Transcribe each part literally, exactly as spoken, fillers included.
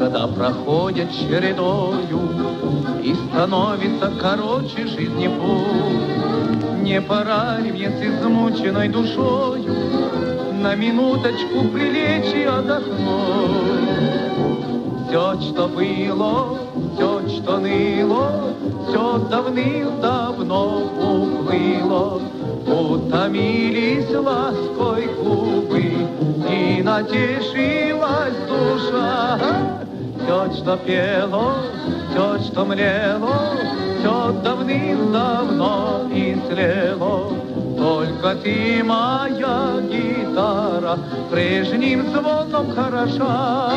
Года проходят чередою, и становится короче жизни путь. Не пора ли мне с измученной душою на минуточку прилечь и отдохнуть? Все, что было, все, что ныло, все давным-давно уплыло. Утомились лаской губы, и натешилась душа. Все, что пело, все, что млело, все давным-давно истлело. Только ты, моя гитара, прежним звоном хороша.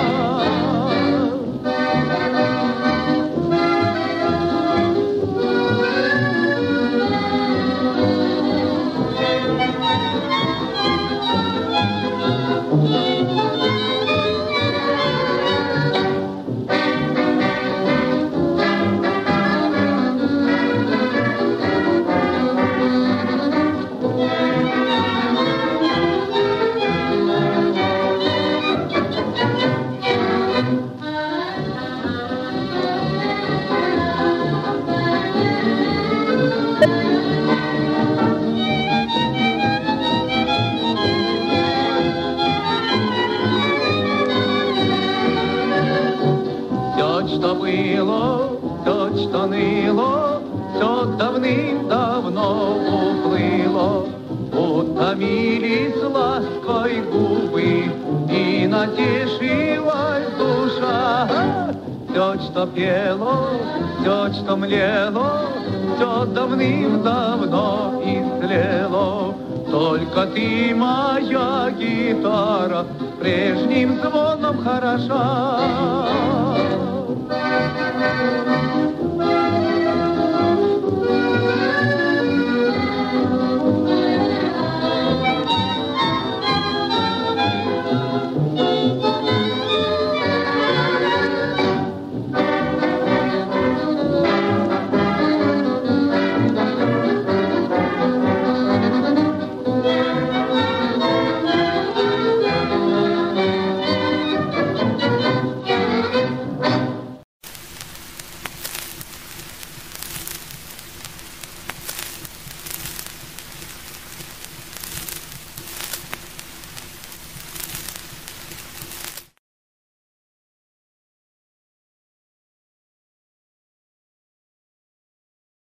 Что было, то, что ныло, все давным-давно уплыло. Утомились лаской губы, и натешилась душа. Все, что пело, все, что млело, все давным-давно истлело. Только ты, моя гитара, прежним звоном хороша.